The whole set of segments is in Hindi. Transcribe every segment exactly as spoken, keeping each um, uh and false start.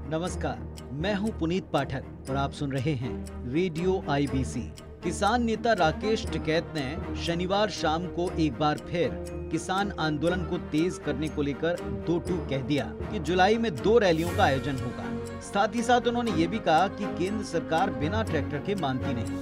नमस्कार, मैं हूं पुनीत पाठक और आप सुन रहे हैं रेडियो आई बी सी। किसान नेता राकेश टिकैत ने शनिवार शाम को एक बार फिर किसान आंदोलन को तेज करने को लेकर दो टूक कह दिया कि जुलाई में दो रैलियों का आयोजन होगा। साथ ही साथ उन्होंने ये भी कहा कि केंद्र सरकार बिना ट्रैक्टर के मानती नहीं।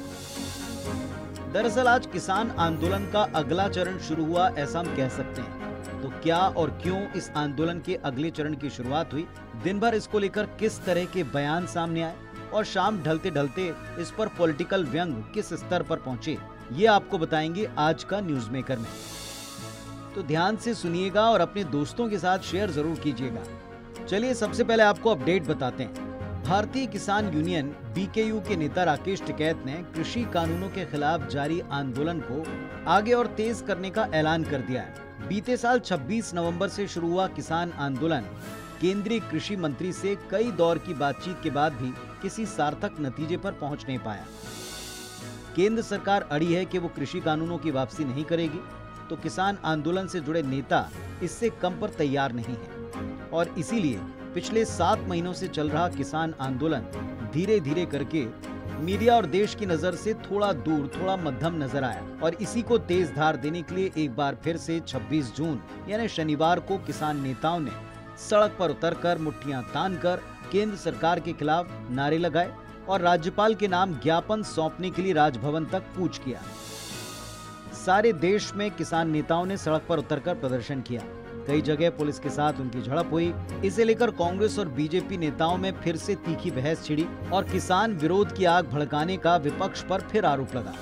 दरअसल आज किसान आंदोलन का अगला चरण शुरू हुआ, ऐसा हम कह सकते हैं। तो क्या और क्यों इस आंदोलन के अगले चरण की शुरुआत हुई, दिन भर इसको लेकर किस तरह के बयान सामने आए और शाम ढलते ढलते इस पर पॉलिटिकल व्यंग किस स्तर पर पहुंचे, ये आपको बताएंगे आज का न्यूज मेकर में। तो ध्यान से सुनिएगा और अपने दोस्तों के साथ शेयर जरूर कीजिएगा। चलिए सबसे पहले आपको अपडेट बताते हैं। भारतीय किसान यूनियन बी के यू के नेता राकेश टिकैत ने कृषि कानूनों के खिलाफ जारी आंदोलन को आगे और तेज करने का ऐलान कर दिया है। बीते साल छब्बीस नवंबर से शुरू हुआ किसान आंदोलन केंद्रीय कृषि मंत्री से कई दौर की बातचीत के बाद भी किसी सार्थक नतीजे पर पहुंच नहीं पाया। केंद्र सरकार अड़ी है कि वो कृषि कानूनों की वापसी नहीं करेगी, तो किसान आंदोलन से जुड़े नेता इससे कम पर तैयार नहीं है और इसीलिए पिछले सात महीनों से चल रहा किसान आंदोलन धीरे धीरे करके मीडिया और देश की नजर से थोड़ा दूर, थोड़ा मध्यम नजर आया और इसी को तेज धार देने के लिए एक बार फिर से छब्बीस जून यानी शनिवार को किसान नेताओं ने सड़क पर उतरकर मुट्ठियां तानकर केंद्र सरकार के खिलाफ नारे लगाए और राज्यपाल के नाम ज्ञापन सौंपने के लिए राजभवन तक कूच किया। सारे देश में किसान नेताओं ने सड़क पर उतरकर प्रदर्शन किया। कई जगह पुलिस के साथ उनकी झड़प हुई। इसे लेकर कांग्रेस और बी जे पी नेताओं में फिर से तीखी बहस छिड़ी और किसान विरोध की आग भड़काने का विपक्ष पर फिर आरोप लगा।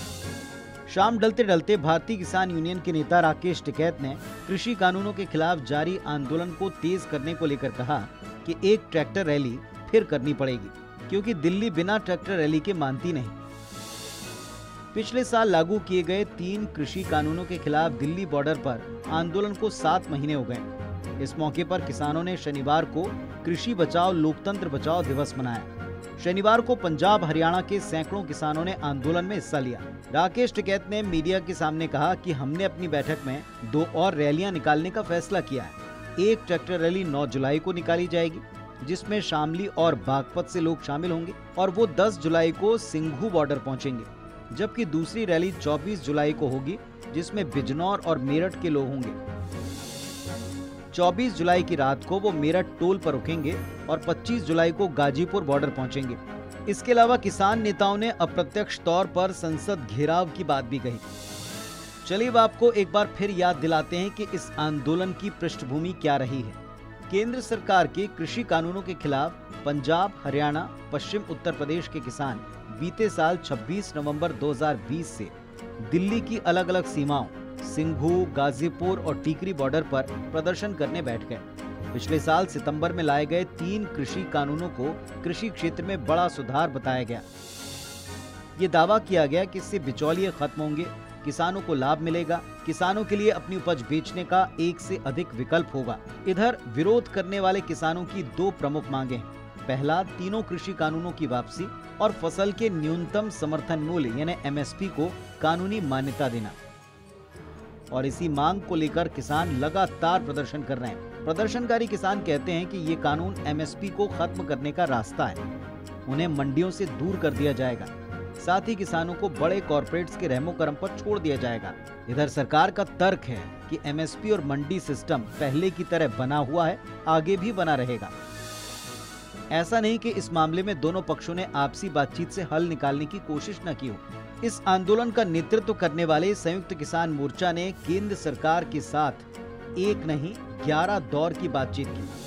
शाम ढलते ढलते भारतीय किसान यूनियन के नेता राकेश टिकैत ने कृषि कानूनों के खिलाफ जारी आंदोलन को तेज करने को लेकर कहा कि एक ट्रैक्टर रैली फिर करनी पड़ेगी, क्योंकि दिल्ली बिना ट्रैक्टर रैली के मानती नहीं। पिछले साल लागू किए गए तीन कृषि कानूनों के खिलाफ दिल्ली बॉर्डर पर आंदोलन को सात महीने हो गए। इस मौके पर किसानों ने शनिवार को कृषि बचाओ लोकतंत्र बचाओ दिवस मनाया। शनिवार को पंजाब हरियाणा के सैकड़ों किसानों ने आंदोलन में हिस्सा लिया। राकेश टिकैत ने मीडिया के सामने कहा कि हमने अपनी बैठक में दो और रैलियां निकालने का फैसला किया है। एक ट्रैक्टर रैली नौ जुलाई को निकाली जाएगी, जिसमें शामली और बागपत से लोग शामिल होंगे और वो दस जुलाई को सिंघू बॉर्डर पहुंचेंगे, जबकि दूसरी रैली चौबीस जुलाई को होगी, जिसमें बिजनौर और मेरठ के लोग होंगे। चौबीस जुलाई की रात को वो मेरठ टोल पर रुकेंगे और पच्चीस जुलाई को गाजीपुर बॉर्डर पहुंचेंगे। इसके अलावा किसान नेताओं ने अप्रत्यक्ष तौर पर संसद घेराव की बात भी कही। चलिए अब आपको एक बार फिर याद दिलाते हैं कि इस आंदोलन की पृष्ठभूमि क्या रही है। केंद्र सरकार के कृषि कानूनों के खिलाफ पंजाब, हरियाणा, पश्चिम उत्तर प्रदेश के किसान बीते साल छब्बीस नवंबर दो हज़ार बीस से दिल्ली की अलग अलग सीमाओं सिंघू, गाजीपुर और टीकरी बॉर्डर पर प्रदर्शन करने बैठ गए। पिछले साल सितंबर में लाए गए तीन कृषि कानूनों को कृषि क्षेत्र में बड़ा सुधार बताया गया। ये दावा किया गया कि इससे बिचौलिए खत्म होंगे, किसानों को लाभ मिलेगा, किसानों के लिए अपनी उपज बेचने का एक से अधिक विकल्प होगा। इधर विरोध करने वाले किसानों की दो प्रमुख मांगे हैं। पहला, तीनों कृषि कानूनों की वापसी और फसल के न्यूनतम समर्थन मूल्य यानी एम एस पी को कानूनी मान्यता देना। और इसी मांग को लेकर किसान लगातार प्रदर्शन कर रहे हैं। प्रदर्शनकारी किसान कहते हैं कि ये कानून एम एस पी को खत्म करने का रास्ता है, उन्हें मंडियों से दूर कर दिया जाएगा, साथ ही किसानों को बड़े कॉर्पोरेट्स के रहमो करम पर छोड़ दिया जाएगा। इधर सरकार का तर्क है कि एम एस पी और मंडी सिस्टम पहले की तरह बना हुआ है, आगे भी बना रहेगा। ऐसा नहीं कि इस मामले में दोनों पक्षों ने आपसी बातचीत से हल निकालने की कोशिश न की हो। इस आंदोलन का नेतृत्व करने वाले संयुक्त किसान मोर्चा ने केंद्र सरकार के साथ एक नहीं ग्यारह दौर की बातचीत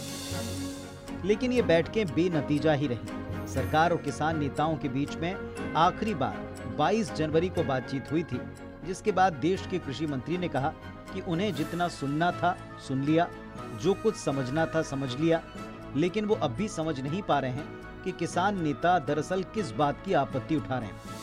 की, लेकिन ये बैठकें बेनतीजा ही रही। सरकार और किसान नेताओं के बीच में आखिरी बार बाईस जनवरी को बातचीत हुई थी, जिसके बाद देश के कृषि मंत्री ने कहा कि उन्हें जितना सुनना था सुन लिया, जो कुछ समझना था समझ लिया, लेकिन वो अब भी समझ नहीं पा रहे हैं कि किसान नेता दरअसल किस बात की आपत्ति उठा रहे हैं।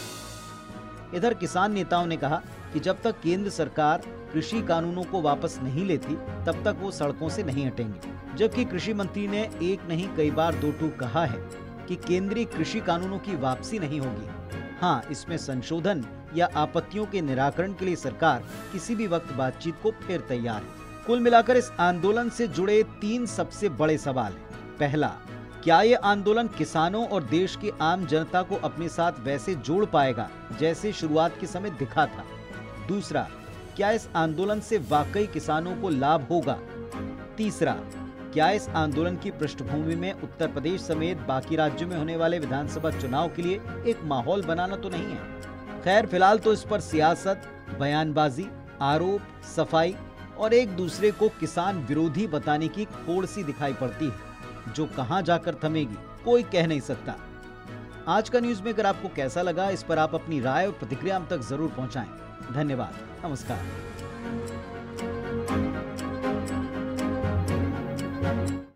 इधर किसान नेताओं ने कहा कि जब तक केंद्र सरकार कृषि कानूनों को वापस नहीं लेती, तब तक वो सड़कों से नहीं हटेंगे। जबकि कृषि मंत्री ने एक नहीं कई बार दो टूक कहा है कि केंद्रीय कृषि कानूनों की वापसी नहीं होगी। हाँ, इसमें संशोधन या आपत्तियों के निराकरण के लिए सरकार किसी भी वक्त बातचीत को फिर तैयार है। कुल मिलाकर इस आंदोलन से जुड़े तीन सबसे बड़े सवाल हैं। पहला, क्या ये आंदोलन किसानों और देश की आम जनता को अपने साथ वैसे जोड़ पाएगा जैसे शुरुआत के समय दिखा था? दूसरा, क्या इस आंदोलन से वाकई किसानों को लाभ होगा? तीसरा, क्या इस आंदोलन की पृष्ठभूमि में उत्तर प्रदेश समेत बाकी राज्यों में होने वाले विधानसभा चुनाव के लिए एक माहौल बनाना तो नहीं है? खैर, फिलहाल तो इस पर सियासत, बयानबाजी, आरोप, सफाई और एक दूसरे को किसान विरोधी बताने की होड़ सी दिखाई पड़ती है, जो कहां जाकर थमेगी कोई कह नहीं सकता। आज का न्यूज मेकर आपको कैसा लगा, इस पर आप अपनी राय और प्रतिक्रिया हम तक जरूर पहुंचाएं। धन्यवाद। नमस्कार।